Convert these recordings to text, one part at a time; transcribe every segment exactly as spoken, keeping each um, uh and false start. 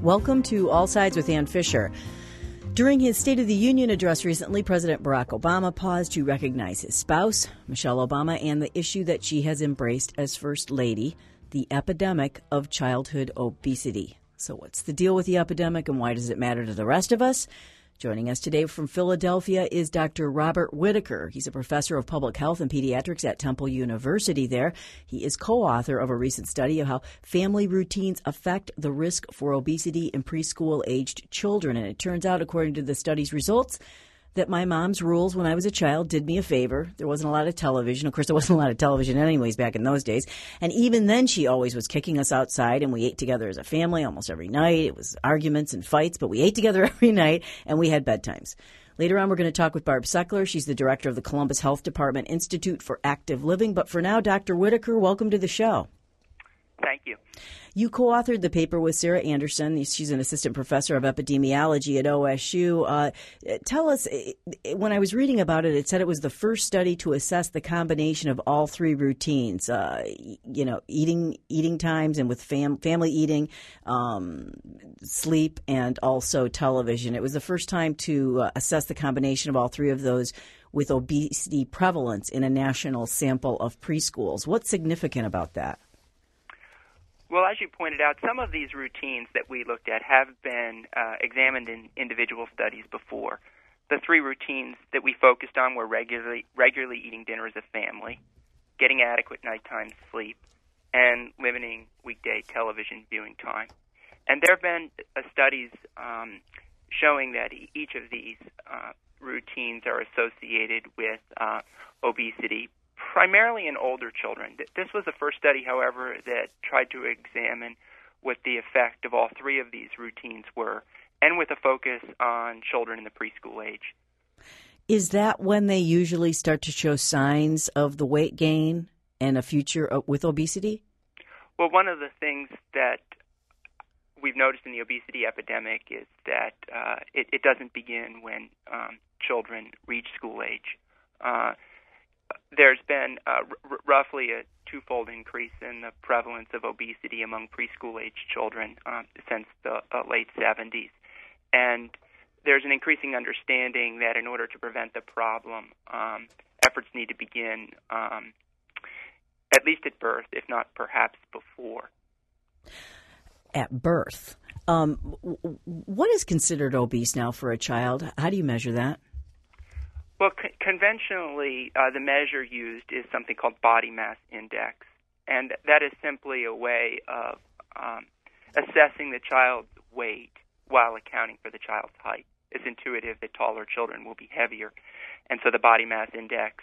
Welcome to All Sides with Ann Fisher. During his State of the Union address recently, President Barack Obama paused to recognize his spouse, Michelle Obama, and the issue that she has embraced as First Lady, the epidemic of childhood obesity. So what's the deal with the epidemic and why does it matter to the rest of us? Joining us today from Philadelphia is Doctor Robert Whitaker. He's a professor of public health and pediatrics at Temple University there. He is co-author of a recent study of how family routines affect the risk for obesity in preschool-aged children. And it turns out, according to the study's results, that my mom's rules when I was a child did me a favor. There wasn't a lot of television. Of course, there wasn't a lot of television anyways back in those days. And even then, she always was kicking us outside, and we ate together as a family almost every night. It was arguments and fights, but we ate together every night, and we had bedtimes. Later on, we're going to talk with Barb Seckler. She's the director of the Columbus Health Department Institute for Active Living. But for now, Doctor Whitaker, welcome to the show. Thank you. You co-authored the paper with Sarah Anderson. She's an assistant professor of epidemiology at O S U. Uh, tell us, when I was reading about it, it said it was the first study to assess the combination of all three routines, uh, you know, eating eating times and with fam- family eating, um, sleep, and also television. It was the first time to uh, assess the combination of all three of those with obesity prevalence in a national sample of preschools. What's significant about that? Well, as you pointed out, some of these routines that we looked at have been uh, examined in individual studies before. The three routines that we focused on were regularly regularly eating dinner as a family, getting adequate nighttime sleep, and limiting weekday television viewing time. And there have been uh, studies um, showing that each of these uh, routines are associated with uh, obesity, primarily in older children. This was the first study, however, that tried to examine what the effect of all three of these routines were, and with a focus on children in the preschool age. Is that when they usually start to show signs of the weight gain and a future with obesity? Well, one of the things that we've noticed in the obesity epidemic is that uh, it, it doesn't begin when um, children reach school age. Uh, There's been uh, r- roughly a twofold increase in the prevalence of obesity among preschool-age children um, since the uh, late seventies. And there's an increasing understanding that in order to prevent the problem, um, efforts need to begin um, at least at birth, if not perhaps before. At birth. Um, what is considered obese now for a child? How do you measure that? Well, con- conventionally, uh, the measure used is something called body mass index, and that is simply a way of um, assessing the child's weight while accounting for the child's height. It's intuitive that taller children will be heavier, and so the body mass index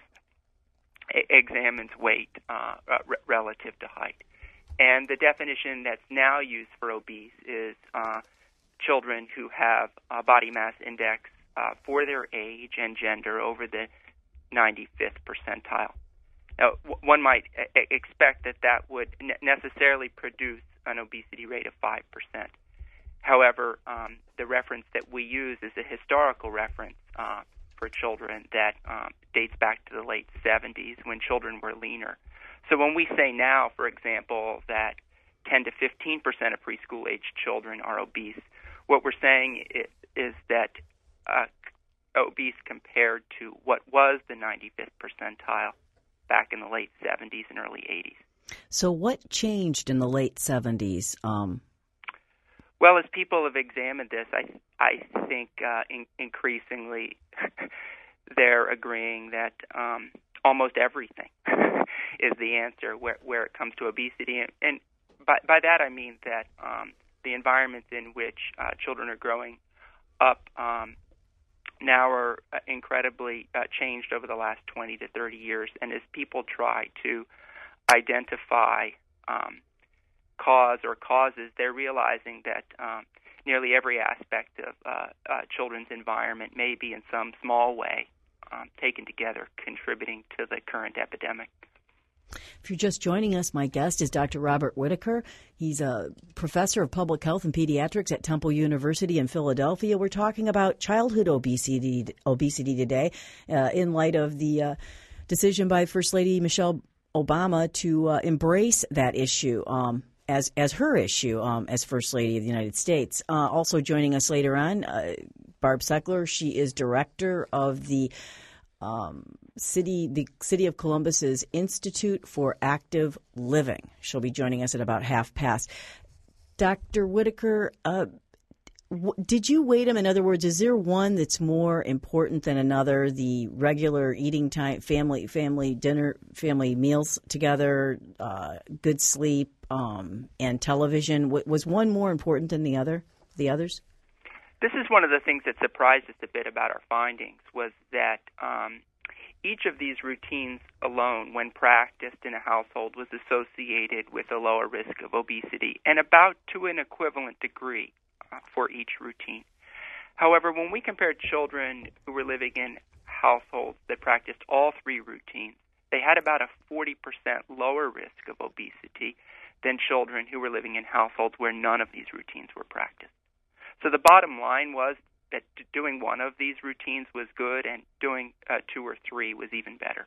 a- examines weight uh, r- relative to height. And the definition that's now used for obese is uh, children who have a body mass index Uh, for their age and gender over the ninety-fifth percentile. Now, w- one might a- expect that that would ne- necessarily produce an obesity rate of five percent. However, um, the reference that we use is a historical reference uh, for children that um, dates back to the late seventies when children were leaner. So when we say now, for example, that ten to fifteen percent of preschool-age children are obese, what we're saying is, is that Uh, obese compared to what was the ninety-fifth percentile back in the late seventies and early eighties. So what changed in the late seventies? Um... Well, as people have examined this, I I think uh, in, increasingly they're agreeing that um, almost everything is the answer where, where it comes to obesity. And, and by, by that I mean that um, the environments in which uh, children are growing up um, now are uh, incredibly uh, changed over the last twenty to thirty years. And as people try to identify um, cause or causes, they're realizing that um, nearly every aspect of uh, uh, children's environment may be in some small way um, taken together contributing to the current epidemic. If you're just joining us, my guest is Doctor Robert Whitaker. He's a professor of public health and pediatrics at Temple University in Philadelphia. We're talking about childhood obesity obesity today uh, in light of the uh, decision by First Lady Michelle Obama to uh, embrace that issue um, as as her issue um, as First Lady of the United States. Uh, also joining us later on, uh, Barb Seckler. She is director of the um, city the City of Columbus's Institute for Active Living. She'll be joining us at about half past. Doctor Whitaker, uh, w- did you weigh them? In other words, is there one that's more important than another? The regular eating time, family, family dinner, family meals together, uh, good sleep, um, and television. W- was one more important than the other? The others? This is one of the things that surprised us a bit about our findings, was that um, each of these routines alone, when practiced in a household, was associated with a lower risk of obesity, and about to an equivalent degree uh, for each routine. However, when we compared children who were living in households that practiced all three routines, they had about a forty percent lower risk of obesity than children who were living in households where none of these routines were practiced. So the bottom line was that doing one of these routines was good, and doing uh, two or three was even better.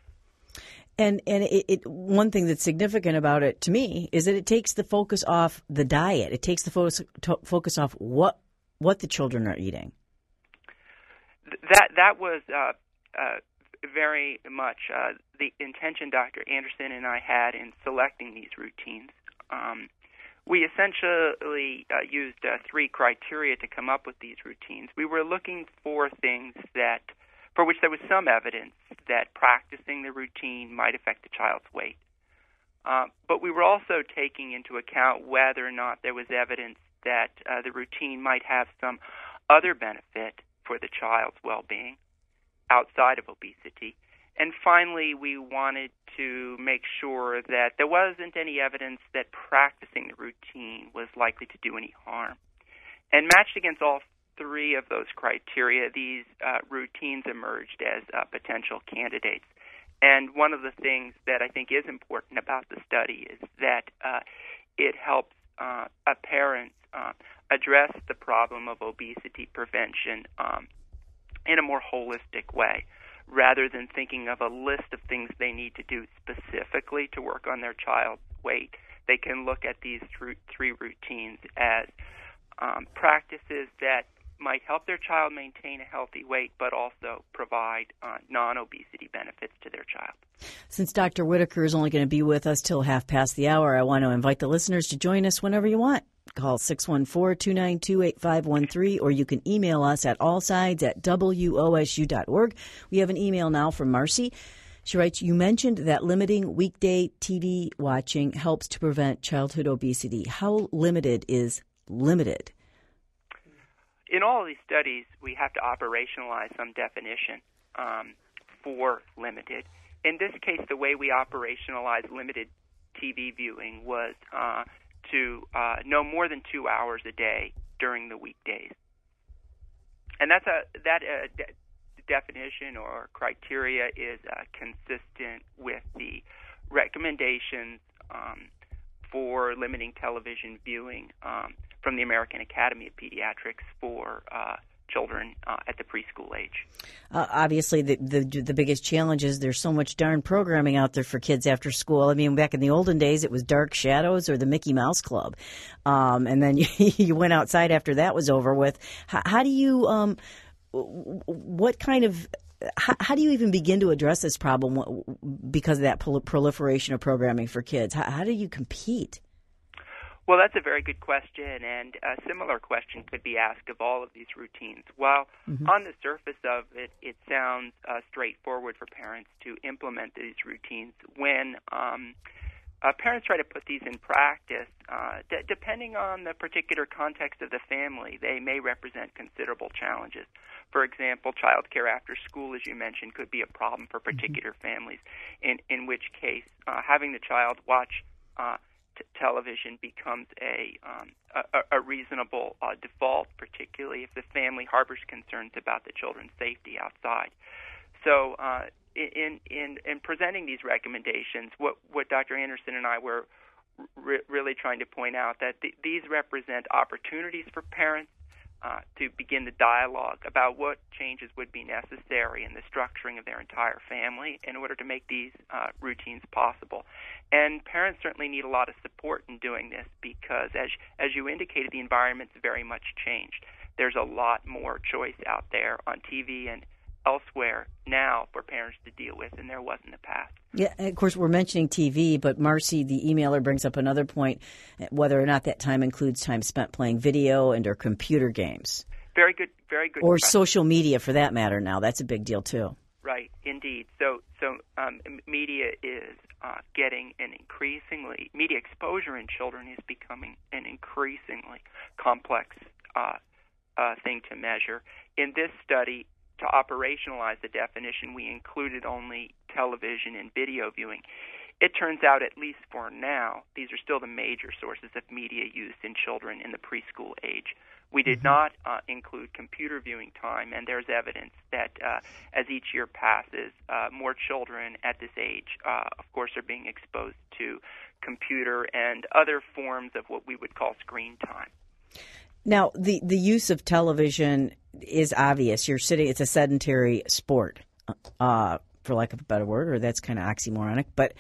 And and it, it one thing that's significant about it to me is that it takes the focus off the diet. It takes the focus to, focus off what what the children are eating. That that was uh, uh, very much uh, the intention Doctor Anderson and I had in selecting these routines. Um, We essentially uh, used uh, three criteria to come up with these routines. We were looking for things that, for which there was some evidence that practicing the routine might affect the child's weight. Uh, but we were also taking into account whether or not there was evidence that uh, the routine might have some other benefit for the child's well-being outside of obesity. And finally, we wanted to make sure that there wasn't any evidence that practicing the routine was likely to do any harm. And matched against all three of those criteria, these uh, routines emerged as uh, potential candidates. And one of the things that I think is important about the study is that uh, it helps uh, a parent uh, address the problem of obesity prevention um, in a more holistic way, rather than thinking of a list of things they need to do specifically to work on their child's weight. They can look at these th- three routines as um, practices that might help their child maintain a healthy weight, but also provide uh, non-obesity benefits to their child. Since Doctor Whitaker is only going to be with us till half past the hour, I want to invite the listeners to join us whenever you want. Call six one four, two nine two, eight five one three, or you can email us at allsides at W O S U dot org. We have an email now from Marcy. She writes, you mentioned that limiting weekday T V watching helps to prevent childhood obesity. How limited is limited? In all of these studies, we have to operationalize some definition um, for limited. In this case, the way we operationalized limited T V viewing was uh, to uh, no more than two hours a day during the weekdays. And that's a that uh, de- definition or criteria is uh, consistent with the recommendations um, for limiting television viewing um, from the American Academy of Pediatrics for uh, children uh, at the preschool age. Uh, obviously, the, the the biggest challenge is there's so much darn programming out there for kids after school. I mean, back in the olden days, it was Dark Shadows or the Mickey Mouse Club. Um, and then you, you went outside after that was over with. How, how do you, um, what kind of, how, how do you even begin to address this problem because of that proliferation of programming for kids? How, how do you compete? Well, that's a very good question, and a similar question could be asked of all of these routines. While mm-hmm. on the surface of it, it sounds uh, straightforward for parents to implement these routines, when um, uh, parents try to put these in practice, uh, d- depending on the particular context of the family, they may represent considerable challenges. For example, child care after school, as you mentioned, could be a problem for particular mm-hmm. families, in, in which case uh, having the child watch uh, television becomes a um, a, a reasonable uh, default, particularly if the family harbors concerns about the children's safety outside. So, uh, in in in presenting these recommendations, what what Doctor Anderson and I were re- really trying to point out that th- these represent opportunities for parents uh, to begin the dialogue about what changes would be necessary in the structuring of their entire family in order to make these uh, routines possible. And parents certainly need a lot of support in doing this because, as as you indicated, the environment's very much changed. There's a lot more choice out there on T V and elsewhere now for parents to deal with than there was in the past. Yeah, and of course, we're mentioning T V, but Marcy, the emailer, brings up another point, whether or not that time includes time spent playing video and or computer games. Very good, very good. Or question. Social media, for that matter now. That's a big deal, too. Right, indeed. So, so um, media is uh, getting an increasingly, media exposure in children is becoming an increasingly complex uh, uh, thing to measure. In this study, to operationalize the definition, we included only television and video viewing. It turns out, at least for now, these are still the major sources of media use in children in the preschool age. We did mm-hmm. not uh, include computer viewing time, and there's evidence that uh, as each year passes, uh, more children at this age, uh, of course, are being exposed to computer and other forms of what we would call screen time. Now, the, the use of television is obvious. You're sitting; it's a sedentary sport, uh, for lack of a better word, or that's kind of oxymoronic. But,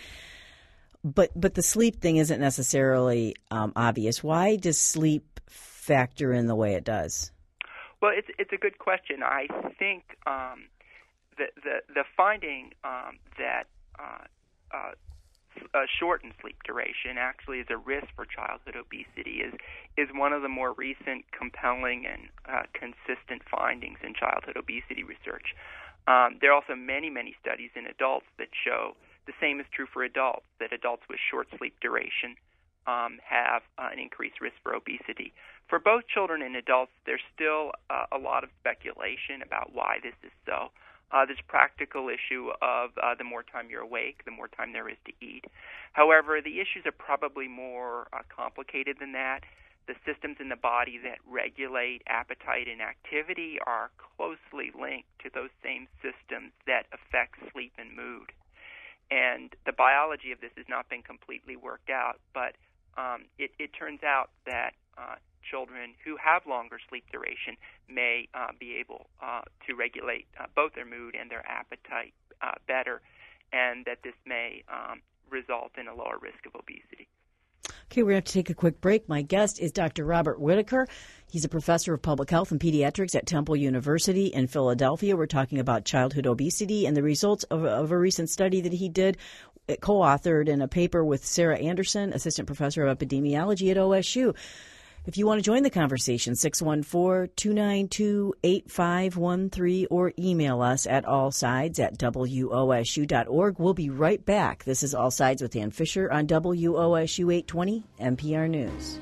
but, but the sleep thing isn't necessarily um, obvious. Why does sleep factor in the way it does? Well, it's it's a good question. I think um, the, the the finding um, that uh, uh, a shortened sleep duration actually is a risk for childhood obesity is is one of the more recent compelling and uh, consistent findings in childhood obesity research. Um, there are also many, many studies in adults that show the same is true for adults, that adults with short sleep duration um, have uh, an increased risk for obesity. For both children and adults, there's still uh, a lot of speculation about why this is so. Uh, this practical issue of uh, the more time you're awake, the more time there is to eat. However, the issues are probably more uh, complicated than that. The systems in the body that regulate appetite and activity are closely linked to those same systems that affect sleep and mood. And the biology of this has not been completely worked out, but um, it, it turns out that uh, children who have longer sleep duration may uh, be able uh, to regulate uh, both their mood and their appetite uh, better, and that this may um, result in a lower risk of obesity. Okay, we're going to have to take a quick break. My guest is Doctor Robert Whitaker. He's a professor of public health and pediatrics at Temple University in Philadelphia. We're talking about childhood obesity and the results of, of a recent study that he did, co-authored in a paper with Sarah Anderson, assistant professor of epidemiology at O S U. If you want to join the conversation, six one four, two nine two, eight five one three or email us at allsides at W O S U dot org. We'll be right back. This is All Sides with Ann Fisher on W O S U eight twenty N P R News.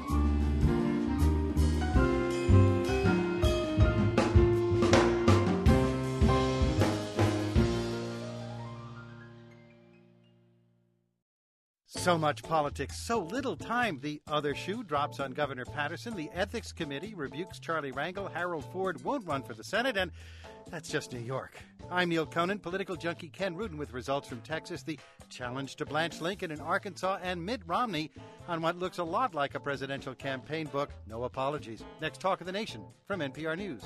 So much politics, so little time. The other shoe drops on Governor Patterson. The Ethics Committee rebukes Charlie Rangel. Harold Ford won't run for the Senate, and that's just New York. I'm Neil Conan, political junkie Ken Rudin with results from Texas, the challenge to Blanche Lincoln in Arkansas, and Mitt Romney on what looks a lot like a presidential campaign book. No apologies. Next Talk of the Nation from N P R News.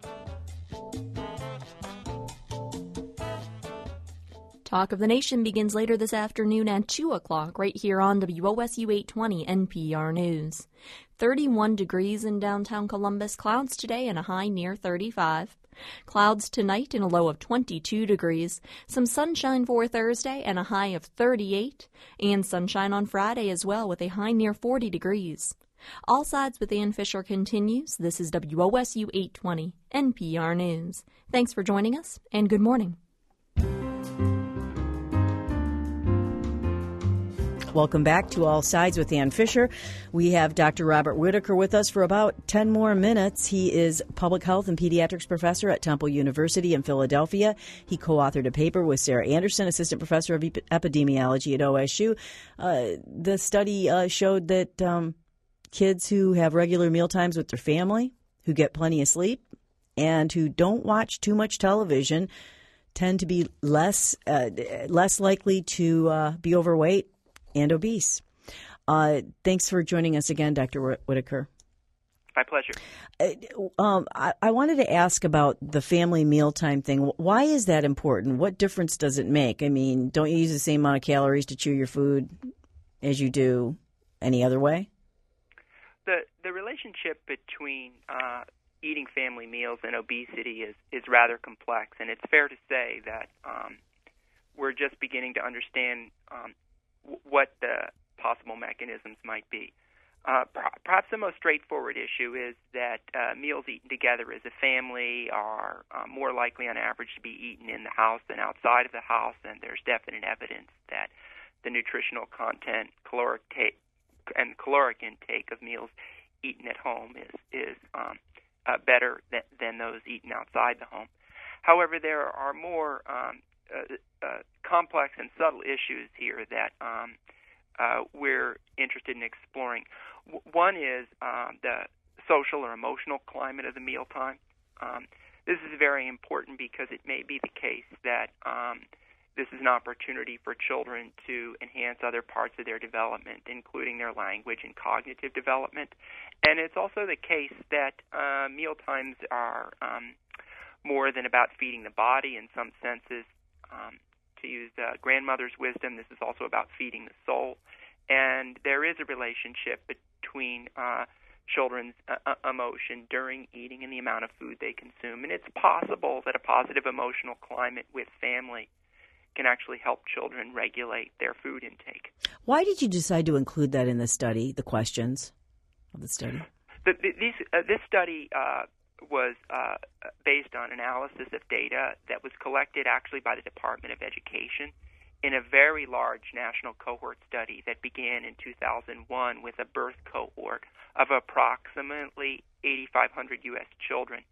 Talk of the Nation begins later this afternoon at two o'clock right here on W O S U eight twenty N P R News. thirty-one degrees in downtown Columbus, clouds today and a high near thirty-five. Clouds tonight and a low of twenty-two degrees. Some sunshine for Thursday and a high of thirty-eight. And sunshine on Friday as well with a high near forty degrees. All Sides with Ann Fisher continues. This is W O S U eight twenty N P R News. Thanks for joining us and good morning. Welcome back to All Sides with Ann Fisher. We have Doctor Robert Whitaker with us for about ten more minutes. He is public health and pediatrics professor at Temple University in Philadelphia. He co-authored a paper with Sarah Anderson, assistant professor of epidemiology at O S U. Uh, the study uh, showed that um, kids who have regular meal times with their family, who get plenty of sleep, and who don't watch too much television tend to be less uh, less likely to uh, be overweight and obese. Uh, thanks for joining us again, Doctor Whitaker. My pleasure. Uh, um, I, I wanted to ask about the family mealtime thing. Why is that important? What difference does it make? I mean, don't you use the same amount of calories to chew your food as you do any other way? The the relationship between uh, eating family meals and obesity is, is rather complex, and it's fair to say that um, we're just beginning to understand um, w- what the possible mechanisms might be. Uh, perhaps the most straightforward issue is that uh, meals eaten together as a family are uh, more likely on average to be eaten in the house than outside of the house, and there's definite evidence that the nutritional content, caloric ta- and caloric intake of meals eaten at home is, is um, uh, better than, than those eaten outside the home. However, there are more um, uh, uh, complex and subtle issues here that um, uh, we're interested in exploring. One is um, the social or emotional climate of the mealtime. Um, this is very important because it may be the case that um, this is an opportunity for children to enhance other parts of their development, including their language and cognitive development. And it's also the case that uh, mealtimes are um, more than about feeding the body in some senses. Um, to use uh, grandmother's wisdom, this is also about feeding the soul. And there is a relationship between uh, children's uh, emotion during eating and the amount of food they consume. And it's possible that a positive emotional climate with family can actually help children regulate their food intake. Why did you decide to include that in the study, the questions of the study? The, the, these, uh, this study uh, was uh, based on analysis of data that was collected actually by the Department of Education in a very large national cohort study that began in two thousand one with a birth cohort of approximately eighty-five hundred U S children.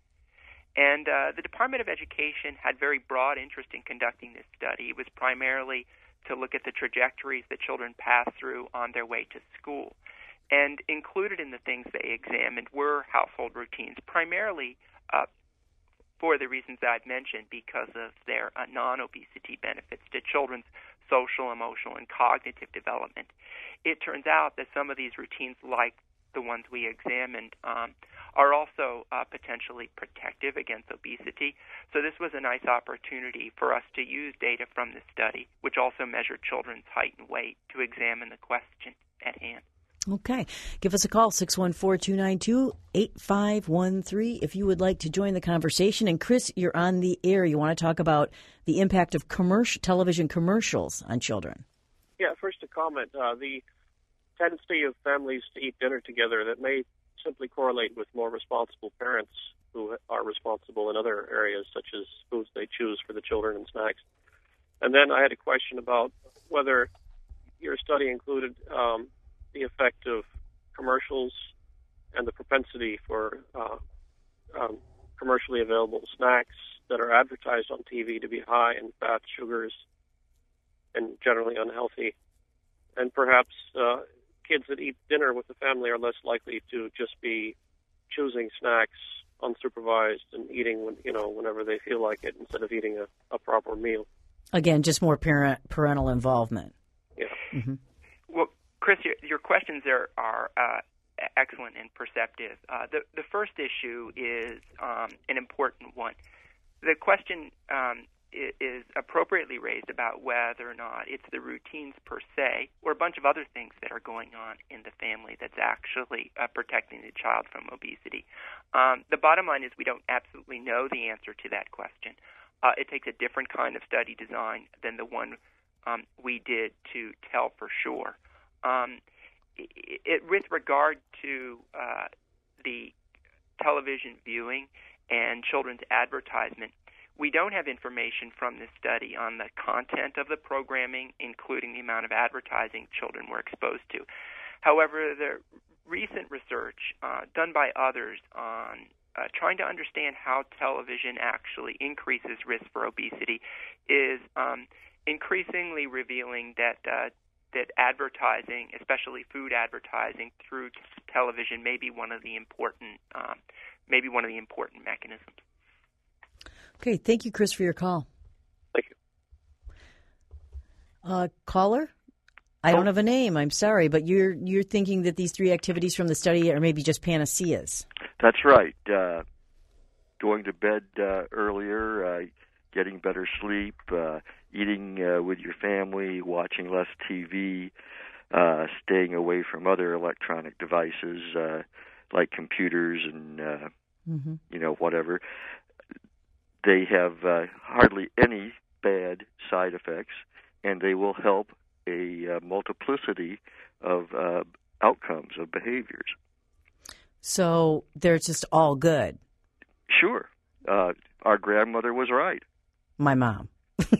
And uh, the Department of Education had very broad interest in conducting this study. It was primarily to look at the trajectories that children pass through on their way to school. And included in the things they examined were household routines, primarily uh, for the reasons I've mentioned, because of their uh, non-obesity benefits to children's social, emotional, and cognitive development. It turns out that some of these routines, like the ones we examined, um, are also uh, potentially protective against obesity. So this was a nice opportunity for us to use data from this study, which also measured children's height and weight, to examine the question at hand. Okay. Give us a call, six one four, two nine two, eight five one three, if you would like to join the conversation. And, Chris, you're on the air. You want to talk about the impact of commercial television commercials on children. Yeah, first a comment. Uh, the tendency of families to eat dinner together, that may simply correlate with more responsible parents who are responsible in other areas, such as foods they choose for the children and snacks. And then I had a question about whether your study included um, the effect of commercials and the propensity for uh, um, commercially available snacks that are advertised on T V to be high in fat, sugars, and generally unhealthy. And perhaps uh, kids that eat dinner with the family are less likely to just be choosing snacks unsupervised and eating when, you know, whenever they feel like it, instead of eating a, a proper meal. Again, just more parent parental involvement. Yeah. Mm-hmm. Well, Chris, your, your questions are, are uh, excellent and perceptive. Uh, the, the first issue is um, an important one. The question um, is, is appropriately raised about whether or not it's the routines per se or a bunch of other things that are going on in the family that's actually uh, protecting the child from obesity. Um, the bottom line is we don't absolutely know the answer to that question. Uh, it takes a different kind of study design than the one um, we did to tell for sure. Um, it, it, with regard to uh, the television viewing and children's advertisement, we don't have information from this study on the content of the programming, including the amount of advertising children were exposed to. However, the recent research uh, done by others on uh, trying to understand how television actually increases risk for obesity is um, increasingly revealing that uh, that advertising, especially food advertising through t- television, may be one of the important, um, maybe one of the important mechanisms. Okay, thank you, Chris, for your call. Thank you. Uh, caller, I don't have a name. I'm sorry, but you're you're thinking that these three activities from the study are maybe just panaceas. That's right. Uh, going to bed uh, earlier, uh, getting better sleep, uh, eating uh, with your family, watching less T V, uh, staying away from other electronic devices uh, like computers and uh, mm-hmm. you know whatever. They have uh, hardly any bad side effects, and they will help a uh, multiplicity of uh, outcomes, of behaviors. So they're just all good? Sure. Uh, our grandmother was right. My mom.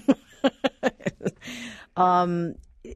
um,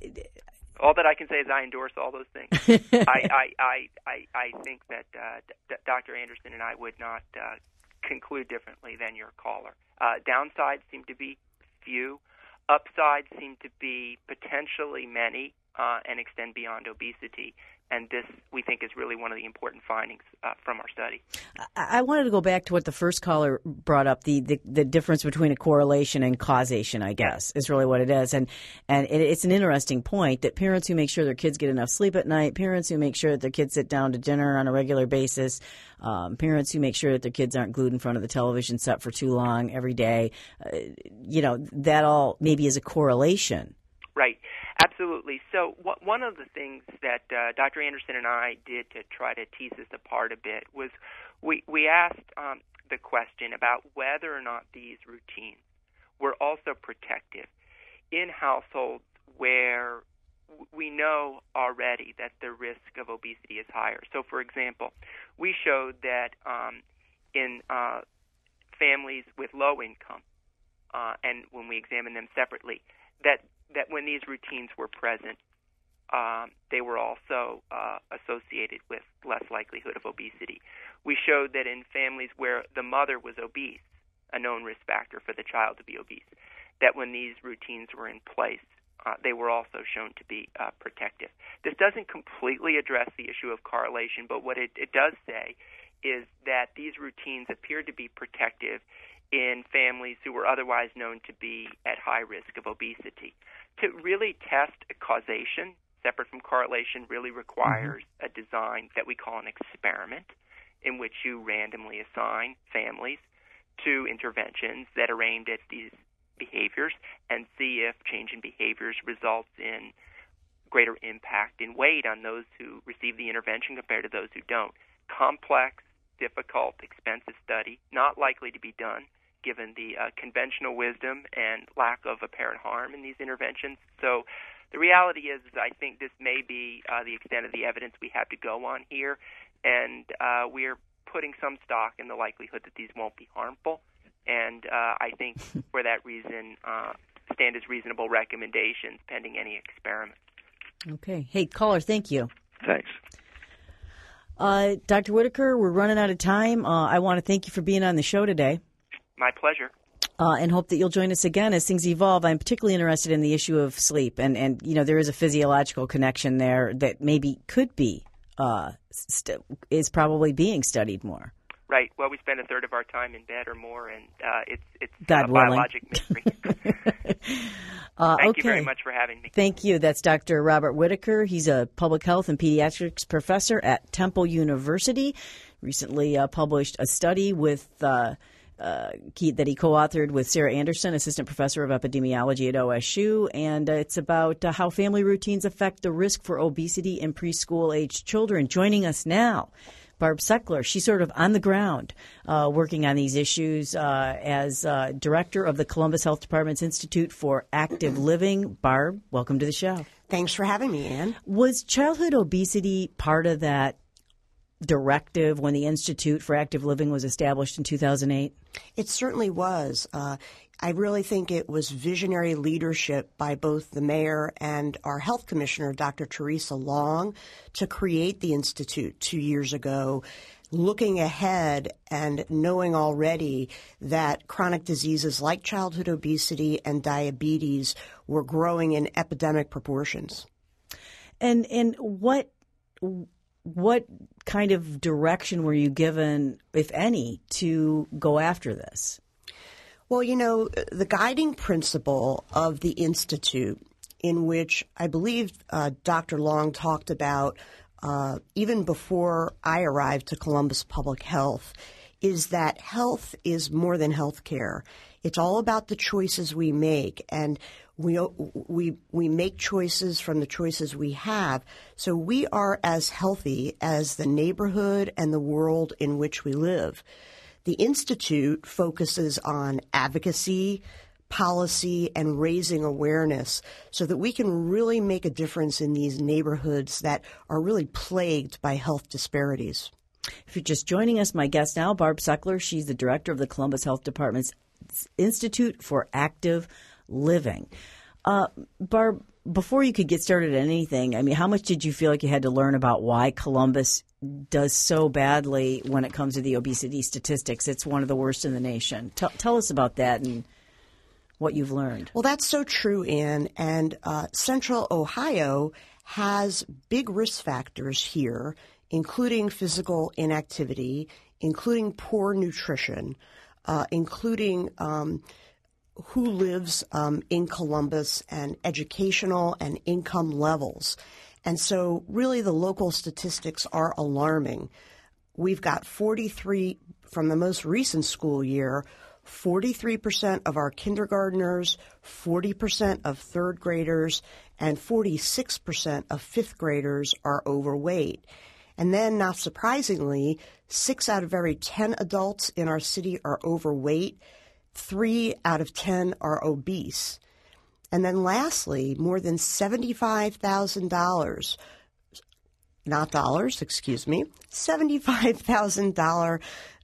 all that I can say is I endorse all those things. I, I, I, I, I think that uh, D- Doctor Anderson and I would not uh, conclude differently than your caller. Uh, downsides seem to be few. Upsides seem to be potentially many uh, and extend beyond obesity. And this, we think, is really one of the important findings uh, from our study. I wanted to go back to what the first caller brought up, the, the, the difference between a correlation and causation, I guess, is really what it is. And and it, it's an interesting point that parents who make sure their kids get enough sleep at night, parents who make sure that their kids sit down to dinner on a regular basis, um, parents who make sure that their kids aren't glued in front of the television set for too long every day, uh, you know, that all maybe is a correlation. Right. Absolutely. So wh- one of the things that uh, Doctor Anderson and I did to try to tease this apart a bit was we, we asked um, the question about whether or not these routines were also protective in households where w- we know already that the risk of obesity is higher. So, for example, we showed that um, in uh, families with low income, uh, and when we examined them separately, that that when these routines were present, um, they were also uh, associated with less likelihood of obesity. We showed that in families where the mother was obese, a known risk factor for the child to be obese, that when these routines were in place, uh, they were also shown to be uh, protective. This doesn't completely address the issue of correlation, but what it, it does say is that these routines appeared to be protective in families who were otherwise known to be at high risk of obesity. To really test causation, separate from correlation, really requires mm-hmm. a design that we call an experiment, in which you randomly assign families to interventions that are aimed at these behaviors and see if change in behaviors results in greater impact in weight on those who receive the intervention compared to those who don't. Complex, difficult, expensive study, not likely to be done given the uh, conventional wisdom and lack of apparent harm in these interventions. So the reality is, is I think this may be uh, the extent of the evidence we have to go on here, and uh, we're putting some stock in the likelihood that these won't be harmful. And uh, I think for that reason, uh, stand as reasonable recommendations pending any experiment. Okay. Hey, caller, thank you. Thanks. Uh, Doctor Whitaker, we're running out of time. Uh, I want to thank you for being on the show today. My pleasure. Uh, and hope that you'll join us again as things evolve. I'm particularly interested in the issue of sleep. And, and you know, there is a physiological connection there that maybe could be, uh, st- is probably being studied more. Right. Well, we spend a third of our time in bed or more, and uh, it's it's God a willing. biologic mystery. uh, Thank okay. you very much for having me. Thank you. That's Doctor Robert Whitaker. He's a public health and pediatrics professor at Temple University. Recently uh, published a study with uh, uh, key, that he co-authored with Sarah Anderson, assistant professor of epidemiology at O S U, and uh, it's about uh, how family routines affect the risk for obesity in preschool-aged children. Joining us now, Barb Seckler. She's sort of on the ground uh, working on these issues uh, as uh, director of the Columbus Health Department's Institute for Active Living. Barb, welcome to the show. Thanks for having me, Ann. Was childhood obesity part of that directive when the Institute for Active Living was established in two thousand eight? It certainly was. Uh, I really think it was visionary leadership by both the mayor and our health commissioner, Doctor Teresa Long, to create the Institute two years ago, looking ahead and knowing already that chronic diseases like childhood obesity and diabetes were growing in epidemic proportions. And and what what kind of direction were you given, if any, to go after this? Well, you know, the guiding principle of the Institute in which I believe uh, Doctor Long talked about uh, even before I arrived to Columbus Public Health, is that health is more than health care. It's all about the choices we make, and we we we make choices from the choices we have. So we are as healthy as the neighborhood and the world in which we live. The Institute focuses on advocacy, policy, and raising awareness so that we can really make a difference in these neighborhoods that are really plagued by health disparities. If you're just joining us, my guest now, Barb Suckler. She's the director of the Columbus Health Department's Institute for Active Living. Uh, Barb, before you could get started on anything, I mean, how much did you feel like you had to learn about why Columbus does so badly when it comes to the obesity statistics? It's one of the worst in the nation. Tell, tell us about that and what you've learned. Well, that's so true, Ann. And uh, Central Ohio has big risk factors here, including physical inactivity, including poor nutrition, uh, including um, who lives um, in Columbus and educational and income levels. And so really the local statistics are alarming. We've got forty-three, from the most recent school year, forty-three percent of our kindergartners, forty percent of third graders, and forty-six percent of fifth graders are overweight. And then, not surprisingly, six out of every ten adults in our city are overweight. Three out of ten are obese. And then lastly, more than seventy-five thousand dollars, not dollars, excuse me, seventy-five thousand dollars,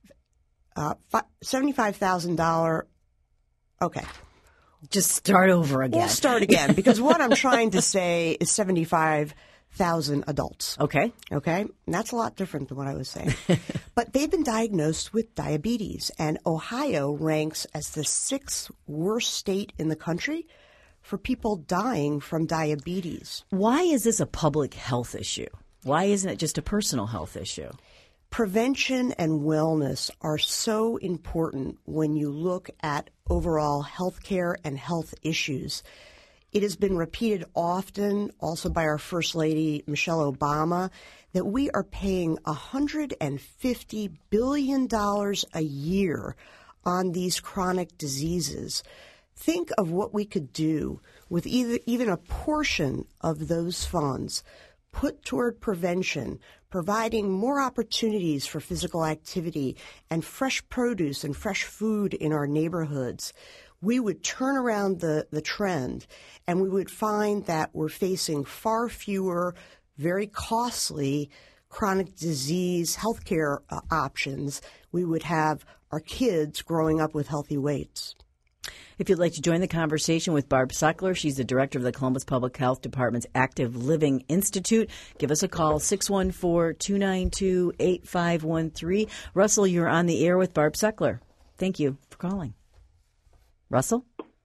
uh, seventy-five thousand dollars, okay. Just start over again. We'll start again, because what I'm trying to say is seventy-five thousand adults. Okay. Okay? And that's a lot different than what I was saying. But they've been diagnosed with diabetes, and Ohio ranks as the sixth worst state in the country for people dying from diabetes. Why is this a public health issue? Why isn't it just a personal health issue? Prevention and wellness are so important when you look at overall health care and health issues. It has been repeated often, also by our First Lady, Michelle Obama, that we are paying one hundred fifty billion dollars a year on these chronic diseases. Think of what we could do with either, even a portion of those funds put toward prevention, providing more opportunities for physical activity and fresh produce and fresh food in our neighborhoods. We would turn around the, the trend, and we would find that we're facing far fewer, very costly chronic disease healthcare uh, options. We would have our kids growing up with healthy weights. If you'd like to join the conversation with Barb Suckler, she's the director of the Columbus Public Health Department's Active Living Institute. Give us a call, six one four, two nine two, eight five one three. Russell, you're on the air with Barb Suckler. Thank you for calling. Russell?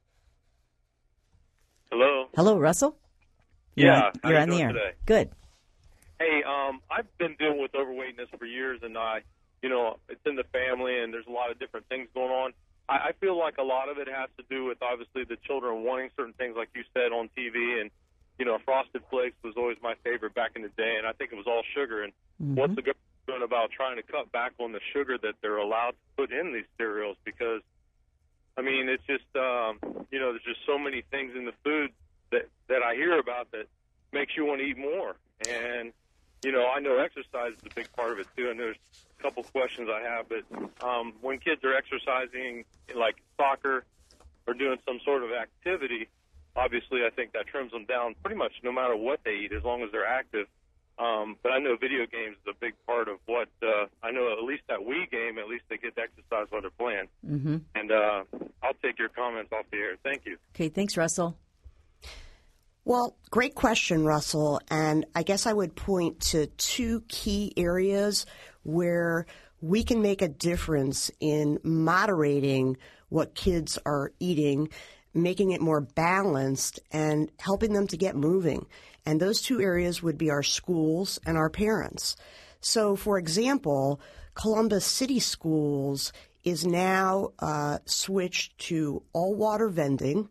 Hello. Hello, Russell? Yeah. You're on, how you're you on the doing air. Today? Good. Hey, um, I've been dealing with overweightness for years, and I, you know, it's in the family, and there's a lot of different things going on. I, I feel like a lot of it has to do with obviously the children wanting certain things, like you said, on T V, and you know, Frosted Flakes was always my favorite back in the day, and I think it was all sugar. And mm-hmm. what's the government doing about trying to cut back on the sugar that they're allowed to put in these cereals? Because I mean, it's just, um, you know, there's just so many things in the food that, that I hear about that makes you want to eat more. And, you know, I know exercise is a big part of it, too, and there's a couple questions I have. But um, when kids are exercising, like soccer or doing some sort of activity, obviously I think that trims them down pretty much no matter what they eat, as long as they're active. Um, but I know video games is a big part of what uh, I know. At least that Wii game, at least they get to exercise while they're playing. Mm-hmm. And uh, I'll take your comments off the air. Thank you. Okay, thanks, Russell. Well, great question, Russell. And I guess I would point to two key areas where we can make a difference in moderating what kids are eating, making it more balanced, and helping them to get moving. And those two areas would be our schools and our parents. So, for example, Columbus City Schools is now uh, switched to all-water vending,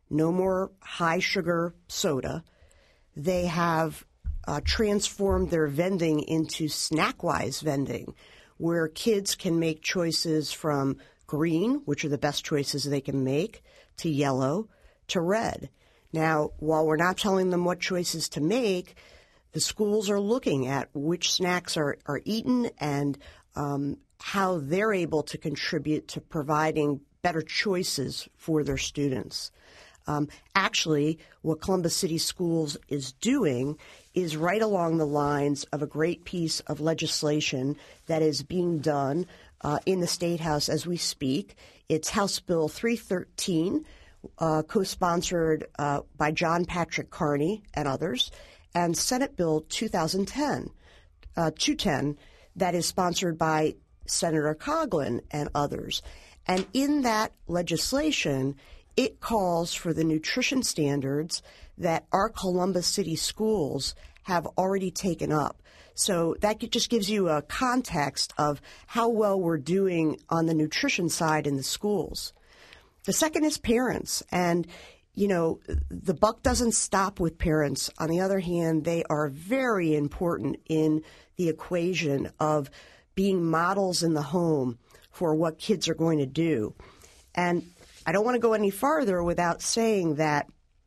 no more high-sugar soda. They have uh, transformed their vending into Snackwise vending, where kids can make choices from green, which are the best choices they can make, to yellow, to red. Now, while we're not telling them what choices to make, the schools are looking at which snacks are, are eaten and um, how they're able to contribute to providing better choices for their students. Um, actually, what Columbus City Schools is doing is right along the lines of a great piece of legislation that is being done uh, in the State House as we speak. It's House Bill three thirteen, uh, co-sponsored uh, by John Patrick Carney and others, and Senate Bill two thousand ten, uh, two ten, that is sponsored by Senator Coughlin and others. And in that legislation, it calls for the nutrition standards that our Columbus City schools have already taken up. So that just gives you a context of how well we're doing on the nutrition side in the schools. The second is parents. And, you know, the buck doesn't stop with parents. On the other hand, they are very important in the equation of being models in the home for what kids are going to do. And I don't want to go any farther without saying that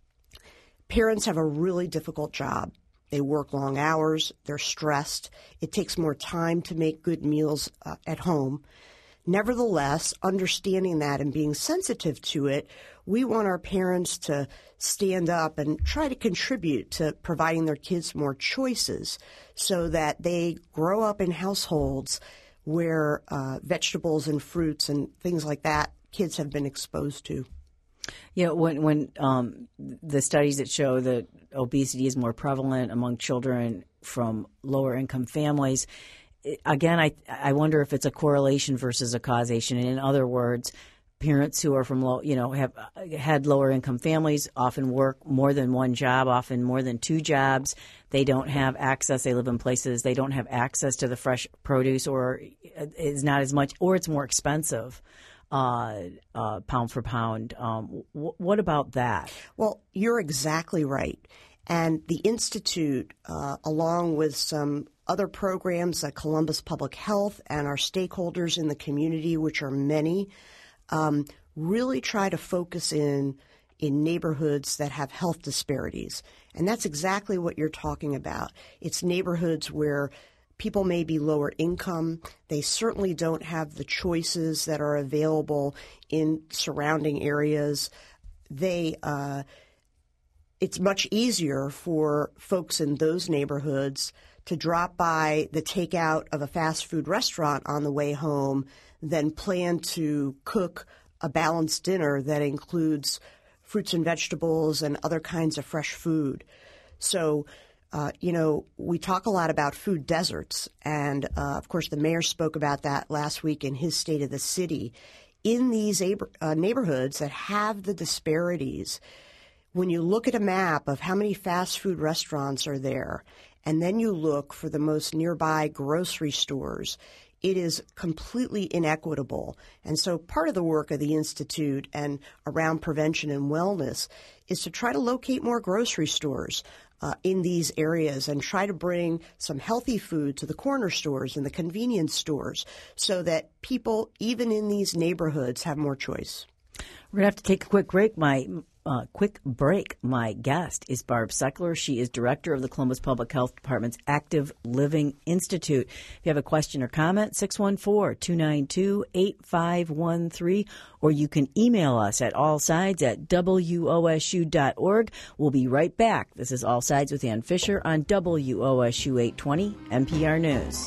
parents have a really difficult job. They work long hours. They're stressed. It takes more time to make good meals uh, at home. Nevertheless, understanding that and being sensitive to it, we want our parents to stand up and try to contribute to providing their kids more choices so that they grow up in households where uh, vegetables and fruits and things like that kids have been exposed to. Yeah, when when um, the studies that show that obesity is more prevalent among children from lower income families, again, I I wonder if it's a correlation versus a causation. In other words, parents who are from low, you know, have had lower income families often work more than one job, often more than two jobs. They don't have access. They live in places they don't have access to the fresh produce, or is not as much, or it's more expensive. Uh, uh, pound for pound. Um, w- what about that? Well, you're exactly right. And the Institute, uh, along with some other programs at Columbus Public Health and our stakeholders in the community, which are many, um, really try to focus in in neighborhoods that have health disparities. And that's exactly what you're talking about. It's neighborhoods where people may be lower income. They certainly don't have the choices that are available in surrounding areas. They, uh, it's much easier for folks in those neighborhoods to drop by the takeout of a fast food restaurant on the way home than plan to cook a balanced dinner that includes fruits and vegetables and other kinds of fresh food. So, Uh, you know, we talk a lot about food deserts, and, uh, of course, the mayor spoke about that last week in his State of the City. In these uh, neighborhoods that have the disparities, when you look at a map of how many fast food restaurants are there, and then you look for the most nearby grocery stores, it is completely inequitable. And so part of the work of the Institute and around prevention and wellness is to try to locate more grocery stores Uh, in these areas and try to bring some healthy food to the corner stores and the convenience stores so that people, even in these neighborhoods, have more choice. We're going to have to take a quick break. My uh, quick break. My guest is Barb Seckler. She is director of the Columbus Public Health Department's Active Living Institute. If you have a question or comment, six one four, two nine two, eight five one three, or you can email us at allsides at W O S U dot org. We'll be right back. This is All Sides with Ann Fisher on W O S U eight twenty N P R News.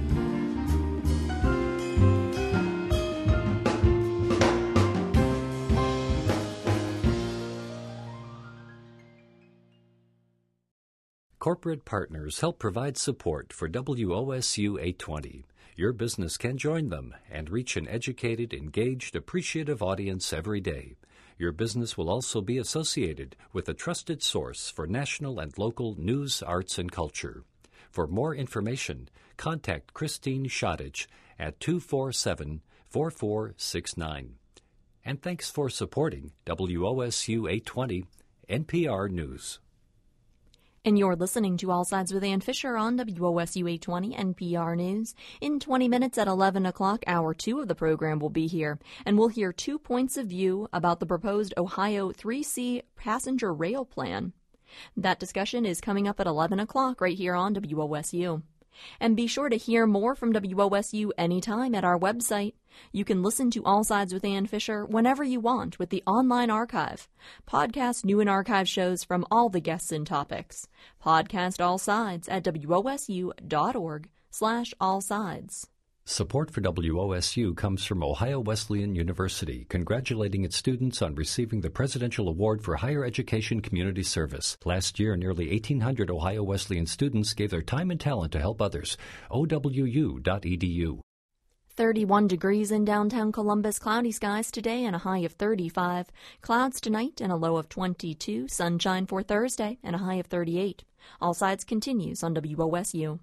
Corporate partners help provide support for W O S U eight twenty. Your business can join them and reach an educated, engaged, appreciative audience every day. Your business will also be associated with a trusted source for national and local news, arts, and culture. For more information, contact Christine Shottich at two four seven, four four six nine. And thanks for supporting W O S U eight twenty N P R News. And you're listening to All Sides with Ann Fisher on W O S U eight twenty N P R News. In twenty minutes at eleven o'clock, hour two of the program will be here, and we'll hear two points of view about the proposed Ohio three C passenger rail plan. That discussion is coming up at eleven o'clock right here on W O S U. And be sure to hear more from W O S U anytime at our website. You can listen to All Sides with Ann Fisher whenever you want with the online archive. Podcast new and archive shows from all the guests and topics. Podcast All Sides at wosu.org slash all sides. Support for W O S U comes from Ohio Wesleyan University, congratulating its students on receiving the Presidential Award for Higher Education Community Service. Last year, nearly eighteen hundred Ohio Wesleyan students gave their time and talent to help others. O W U dot E D U. thirty-one degrees in downtown Columbus, cloudy skies today and a high of thirty-five. Clouds tonight and a low of twenty-two. Sunshine for Thursday and a high of thirty-eight. All Sides continues on W O S U.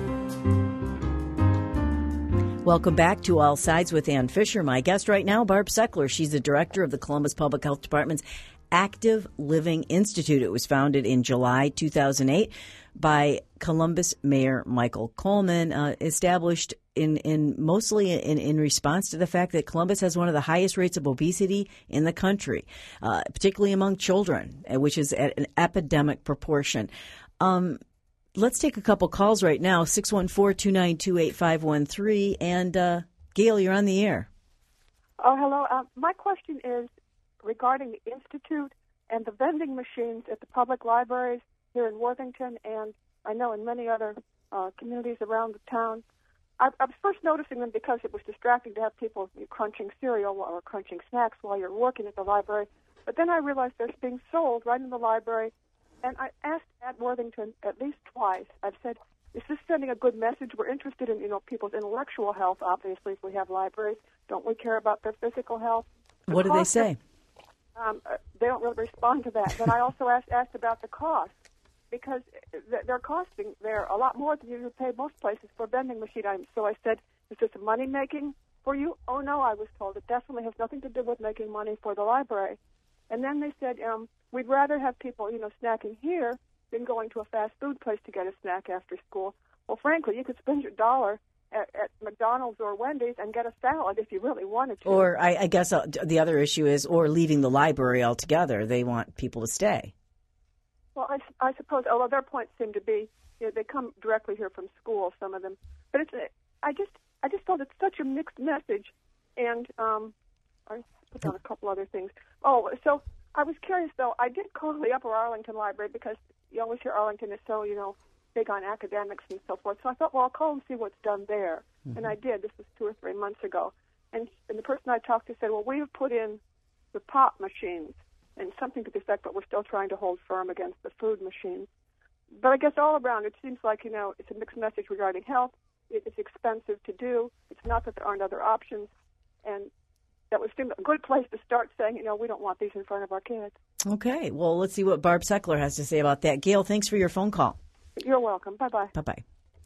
Welcome back to All Sides with Ann Fisher. My guest right now, Barb Seckler. She's the director of the Columbus Public Health Department's Active Living Institute. It was founded in July two thousand eight by Columbus Mayor Michael Coleman, uh, established in, in mostly in, in response to the fact that Columbus has one of the highest rates of obesity in the country, uh, particularly among children, which is at an epidemic proportion. Um, Let's take a couple calls right now, six one four, two nine two, eight five one three. And, uh, Gail, you're on the air. Oh, hello. Uh, my question is regarding the Institute and the vending machines at the public libraries here in Worthington, and I know in many other uh, communities around the town. I, I was first noticing them because it was distracting to have people crunching cereal or crunching snacks while you're working at the library. But then I realized they're being sold right in the library. And I asked at Worthington at least twice. I've said, is this sending a good message? We're interested in, you know, people's intellectual health, obviously, if we have libraries. Don't we care about their physical health? The what do they say? Of, um, uh, they don't really respond to that. Then I also asked, asked about the cost, because they're costing there a lot more than you pay most places for vending machine items. So I said, is this money-making for you? Oh, no, I was told. It definitely has nothing to do with making money for the library. And then they said, um, we'd rather have people, you know, snacking here than going to a fast food place to get a snack after school. Well, frankly, you could spend your dollar at, at McDonald's or Wendy's and get a salad if you really wanted to. Or I, I guess uh, the other issue is, or leaving the library altogether. They want people to stay. Well, I, I suppose, although their points seem to be, you know, they come directly here from school, some of them. But it's, I just, I just thought it's such a mixed message, and um, I put down a couple other things. Oh, so I was curious, though. I did call the Upper Arlington Library because you always hear Arlington is so, you know, big on academics and so forth. So I thought, well, I'll call and see what's done there. Mm-hmm. And I did. This was two or three months ago. And, and the person I talked to said, well, we have put in the pop machines and something to the effect, but we're still trying to hold firm against the food machines. But I guess all around, it seems like, you know, it's a mixed message regarding health. It, it's expensive to do. It's not that there aren't other options. And that would seem a good place to start saying, you know, we don't want these in front of our kids. Okay. Well, let's see what Barb Seckler has to say about that. Gail, thanks for your phone call. You're welcome. Bye-bye. Bye-bye.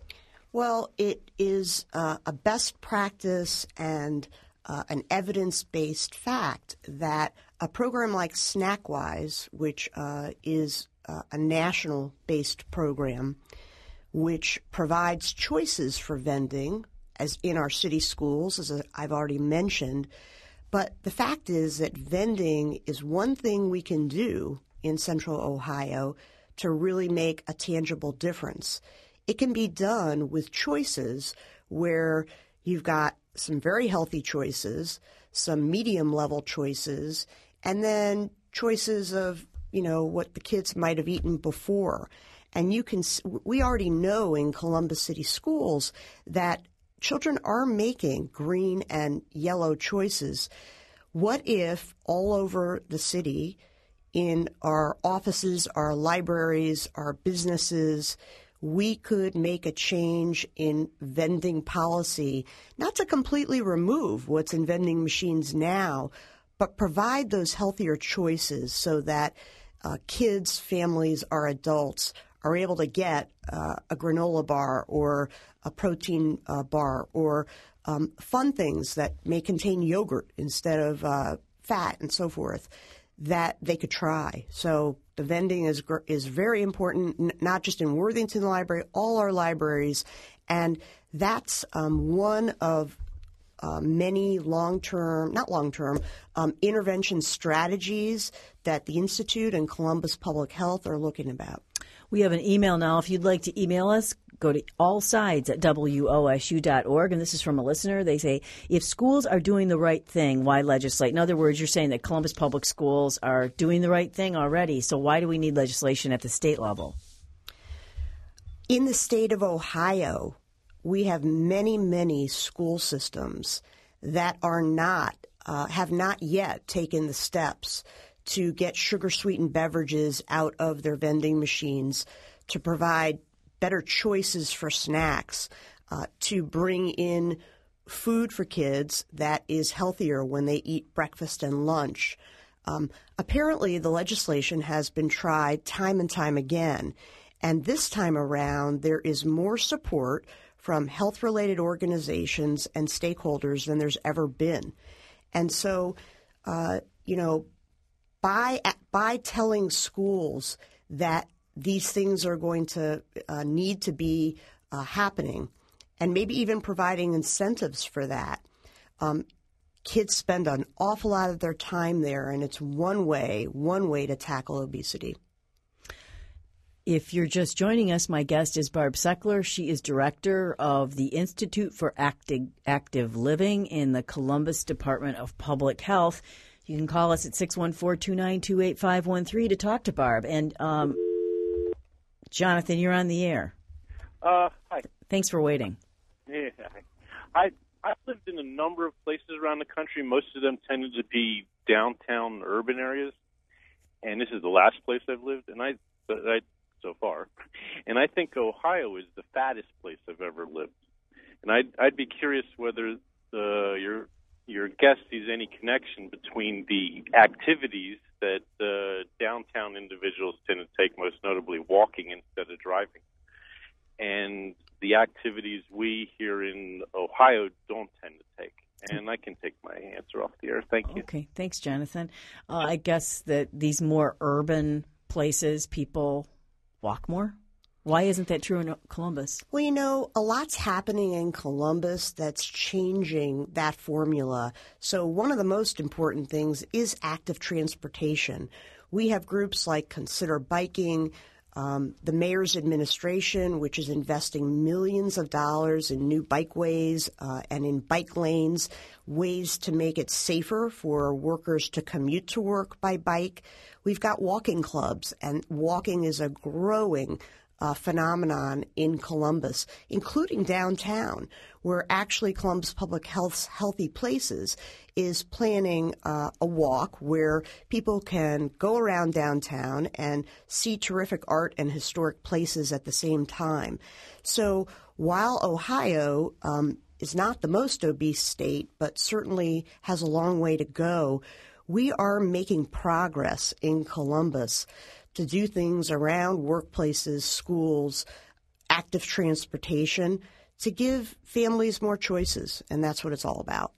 Well, it is uh, a best practice and uh, an evidence-based fact that a program like SnackWise, which uh, is uh, a national-based program, which provides choices for vending, as in our city schools, as I've already mentioned. But the fact is that vending is one thing we can do in Central Ohio to really make a tangible difference. It can be done with choices where you've got some very healthy choices, some medium-level choices, and then choices of, you know, what the kids might have eaten before. And you can, we already know in Columbus City Schools that children are making green and yellow choices. What if all over the city, in our offices, our libraries, our businesses, we could make a change in vending policy, not to completely remove what's in vending machines now, but provide those healthier choices so that uh, kids, families, our adults are able to get uh, a granola bar or a protein uh, bar or um, fun things that may contain yogurt instead of uh, fat and so forth, that they could try. So the vending is is very important, n- not just in Worthington Library, all our libraries, and that's um, one of uh, many long-term, not long-term, um, intervention strategies that the Institute and Columbus Public Health are looking about. We have an email now. If you'd like to email us, go to allsides at W O S U dot org. And this is from a listener. They say, if schools are doing the right thing, why legislate? In other words, you're saying that Columbus Public Schools are doing the right thing already. So why do we need legislation at the state level? In the state of Ohio, we have many, many school systems that are not, uh, have not yet taken the steps to get sugar-sweetened beverages out of their vending machines, to provide better choices for snacks, uh, to bring in food for kids that is healthier when they eat breakfast and lunch. Um, apparently, the legislation has been tried time and time again, and this time around there is more support from health-related organizations and stakeholders than there's ever been. And so, uh, you know, by by telling schools that these things are going to uh, need to be uh, happening, and maybe even providing incentives for that, um, kids spend an awful lot of their time there, and it's one way, one way to tackle obesity. If you're just joining us, my guest is Barb Seckler. She is director of the Institute for Active, Active Living in the Columbus Department of Public Health. You can call us at six one four, two nine two, eight five one three to talk to Barb. And um, Jonathan, you're on the air. Uh, hi. Thanks for waiting. Yeah. I, I've lived in a number of places around the country. Most of them tended to be downtown urban areas. And this is the last place I've lived, and I, I so far. And I think Ohio is the fattest place I've ever lived. And I'd, I'd be curious whether uh, your your guest sees any connection between the activities that uh, downtown individuals tend to take, most notably walking instead of driving, and the activities we here in Ohio don't tend to take. And I can take my answer off the air. Thank you. Okay. Thanks, Jonathan. Uh, I guess that these more urban places, people walk more. Why isn't that true in Columbus? Well, you know, a lot's happening in Columbus that's changing that formula. So one of the most important things is active transportation. We have groups like Consider Biking, um, the mayor's administration, which is investing millions of dollars in new bikeways uh, and in bike lanes, ways to make it safer for workers to commute to work by bike. We've got walking clubs, and walking is a growing Uh, phenomenon in Columbus, including downtown, where actually Columbus Public Health's Healthy Places is planning uh, a walk where people can go around downtown and see terrific art and historic places at the same time. So while Ohio um, is not the most obese state, but certainly has a long way to go, we are making progress in Columbus to do things around workplaces, schools, active transportation, to give families more choices, and that's what it's all about.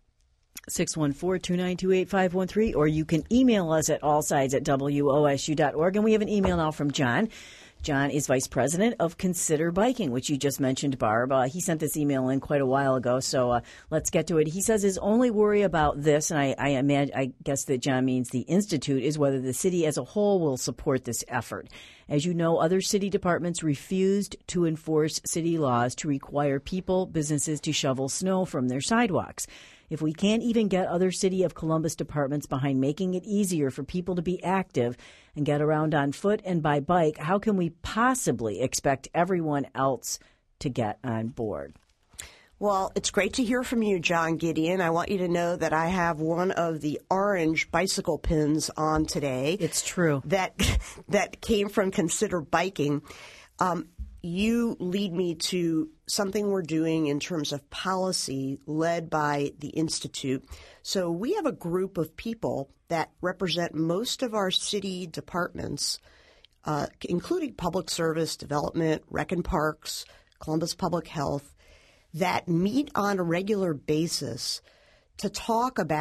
six one four, two nine two, eight five one three, or you can email us at allsides at W O S U dot org. And we have an email now from John. John is vice president of Consider Biking, which you just mentioned, Barb. Uh, he sent this email in quite a while ago, so uh, let's get to it. He says his only worry about this, and I, I, imagine, I guess that John means the Institute, is whether the city as a whole will support this effort. As you know, other city departments refused to enforce city laws to require people, businesses to shovel snow from their sidewalks. If we can't even get other City of Columbus departments behind making it easier for people to be active and get around on foot and by bike, how can we possibly expect everyone else to get on board? Well, it's great to hear from you, John Gideon. I want you to know that I have one of the orange bicycle pins on today. It's true. That that came from Consider Biking. Um, you lead me to something we're doing in terms of policy led by the Institute. So we have a group of people that represent most of our city departments, uh, including Public Service, Development, Rec and Parks, Columbus Public Health, that meet on a regular basis to talk about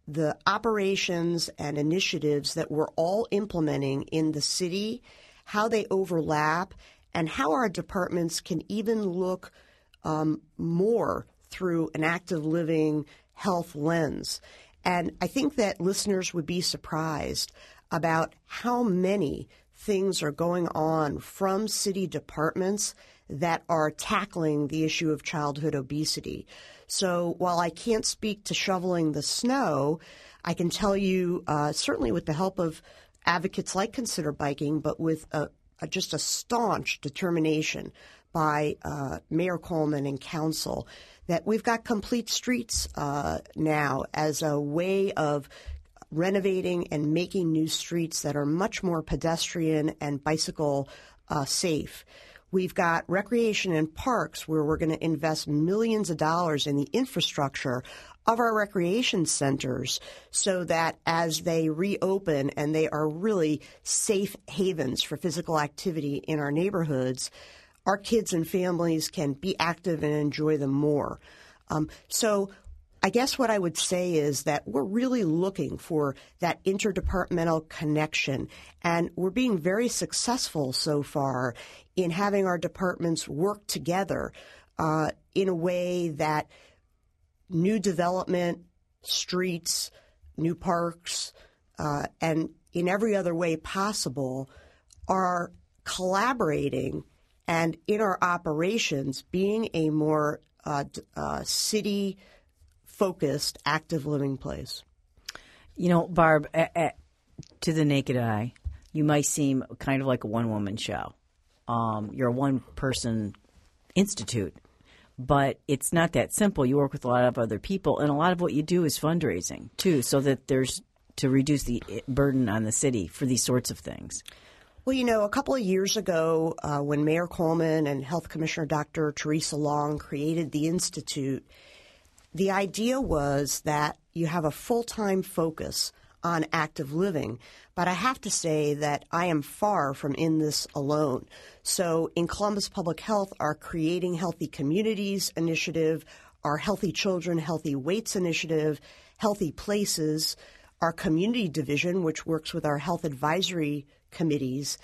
the operations and initiatives that we're all implementing in the city, how they overlap, and how our departments can even look um, more through an active living health lens. And I think that listeners would be surprised about how many things are going on from city departments that are tackling the issue of childhood obesity. So while I can't speak to shoveling the snow, I can tell you, uh, certainly with the help of advocates like Consider Biking, but with a, a, just a staunch determination by uh, Mayor Coleman and council, that we've got complete streets uh, now as a way of renovating and making new streets that are much more pedestrian and bicycle uh, safe. We've got recreation and parks where we're going to invest millions of dollars in the infrastructure of our recreation centers so that as they reopen and they are really safe havens for physical activity in our neighborhoods, our kids and families can be active and enjoy them more. Um, so I guess what I would say is that we're really looking for that interdepartmental connection, and we're being very successful so far in having our departments work together uh, in a way that new development, streets, new parks, uh, and in every other way possible are collaborating and in our operations being a more uh, uh, city focused, active living place. You know, Barb, a, a, to the naked eye, you might seem kind of like a one-woman show. Um, you're a one-person institute, but it's not that simple. You work with a lot of other people, and a lot of what you do is fundraising, too, so that there's to reduce the burden on the city for these sorts of things. Well, you know, a couple of years ago, uh, when Mayor Coleman and Health Commissioner Doctor Teresa Long created the Institute, the idea was that you have a full-time focus on active living, but I have to say that I am far from in this alone. So in Columbus Public Health, our Creating Healthy Communities initiative, our Healthy Children, Healthy Weights initiative, Healthy Places, our community division, which works with our health advisory committees,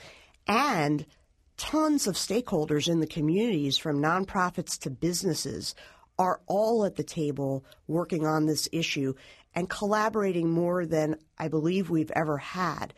and tons of stakeholders in the communities, from nonprofits to businesses, are all at the table working on this issue and collaborating more than I believe we've ever had.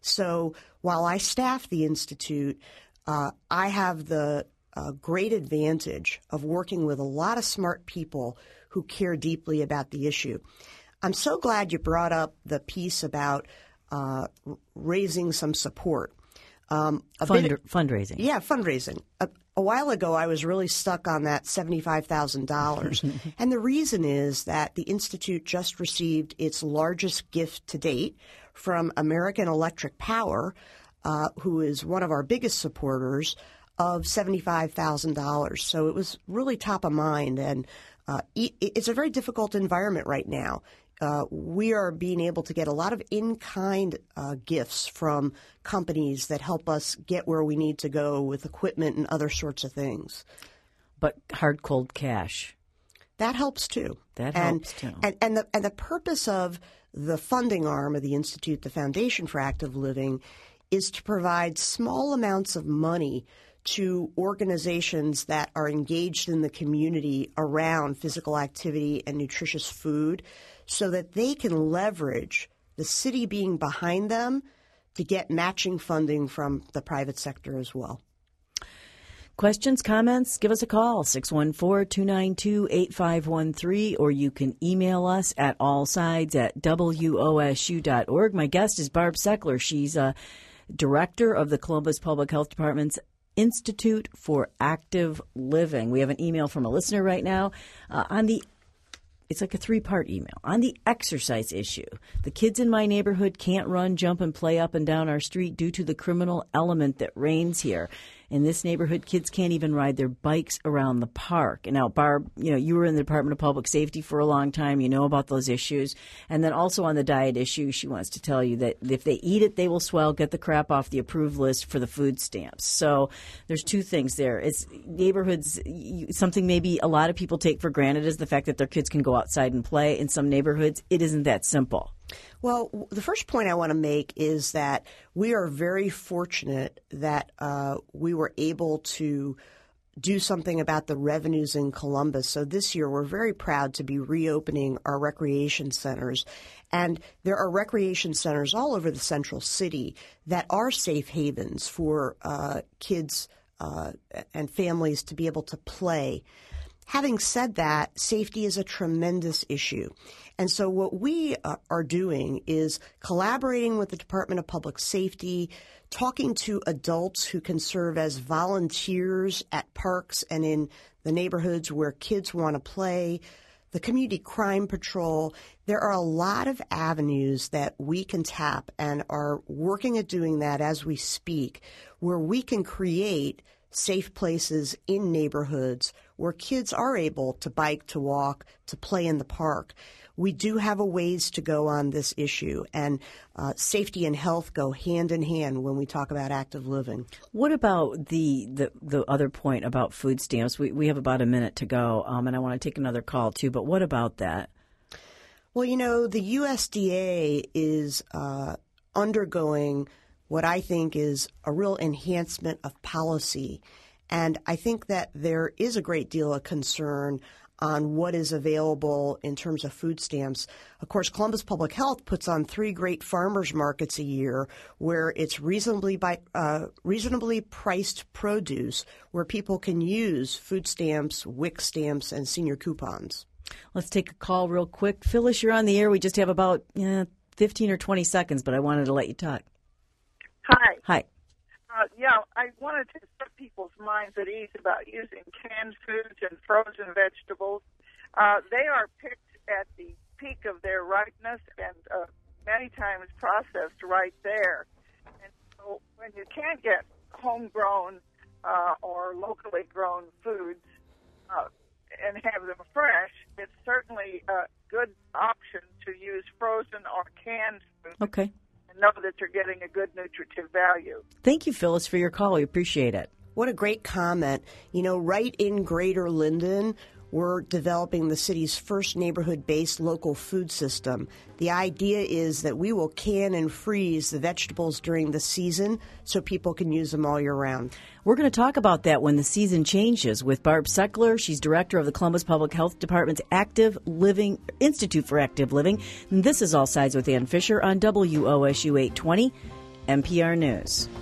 So while I staff the Institute, uh, I have the uh, great advantage of working with a lot of smart people who care deeply about the issue. I'm so glad you brought up the piece about uh, raising some support. Um, a Fund, bit, fundraising. Yeah, fundraising. A, a while ago, I was really stuck on that seventy-five thousand dollars. And the reason is that the Institute just received its largest gift to date from American Electric Power, uh, who is one of our biggest supporters, of seventy-five thousand dollars. So it was really top of mind. And uh, it, it's a very difficult environment right now. Uh, we are being able to get a lot of in-kind uh, gifts from companies that help us get where we need to go with equipment and other sorts of things. But hard, cold cash. That helps too. That and, helps too. And, and, the, and the purpose of the funding arm of the Institute, the Foundation for Active Living, is to provide small amounts of money to organizations that are engaged in the community around physical activity and nutritious food, so that they can leverage the city being behind them to get matching funding from the private sector as well. Questions, comments, give us a call, six one four, two nine two, eight five one three, or you can email us at allsides at W O S U dot org. My guest is Barb Seckler. She's a director of the Columbus Public Health Department's Institute for Active Living. We have an email from a listener right now uh, on the It's like a three-part email. On the exercise issue, the kids in my neighborhood can't run, jump, and play up and down our street due to the criminal element that reigns here. In this neighborhood, kids can't even ride their bikes around the park. And now, Barb, you know, you were in the Department of Public Safety for a long time. You know about those issues. And then also on the diet issue, she wants to tell you that if they eat it, they will swell, get the crap off the approved list for the food stamps. So there's two things there. It's neighborhoods, something maybe a lot of people take for granted is the fact that their kids can go outside and play. In some neighborhoods, it isn't that simple. Well, the first point I want to make is that we are very fortunate that uh, we were able to do something about the revenues in Columbus. So this year we're very proud to be reopening our recreation centers. And there are recreation centers all over the central city that are safe havens for uh, kids uh, and families to be able to play. Having said that, safety is a tremendous issue. And so what we uh, are doing is collaborating with the Department of Public Safety, talking to adults who can serve as volunteers at parks and in the neighborhoods where kids want to play, the Community Crime Patrol. There are a lot of avenues that we can tap and are working at doing that as we speak, where we can create safe places in neighborhoods where kids are able to bike, to walk, to play in the park. We do have a ways to go on this issue, and uh, safety and health go hand in hand when we talk about active living. What about the the, the other point about food stamps? We, we have about a minute to go, um, and I want to take another call too, but what about that? Well, you know, the U S D A is uh, undergoing what I think is a real enhancement of policy. And I think that there is a great deal of concern on what is available in terms of food stamps. Of course, Columbus Public Health puts on three great farmers markets a year where it's reasonably by, uh, reasonably priced produce where people can use food stamps, W I C stamps, and senior coupons. Let's take a call real quick. Phyllis, you're on the air. We just have about eh, fifteen or twenty seconds, but I wanted to let you talk. Hi. Hi. Uh, yeah, I wanted to set people's minds at ease about using canned foods and frozen vegetables. Uh, they are picked at the peak of their ripeness and uh, many times processed right there. And so when you can't get homegrown uh, or locally grown foods uh, and have them fresh, it's certainly a good option to use frozen or canned foods. Okay. And know that you're getting a good nutritive value. Thank you, Phyllis, for your call. We appreciate it. What a great comment. You know, right in Greater Linden, we're developing the city's first neighborhood-based local food system. The idea is that we will can and freeze the vegetables during the season so people can use them all year round. We're going to talk about that when the season changes with Barb Seckler. She's director of the Columbus Public Health Department's Active Living Institute for Active Living. And this is All Sides with Ann Fisher on W O S U eight twenty N P R News.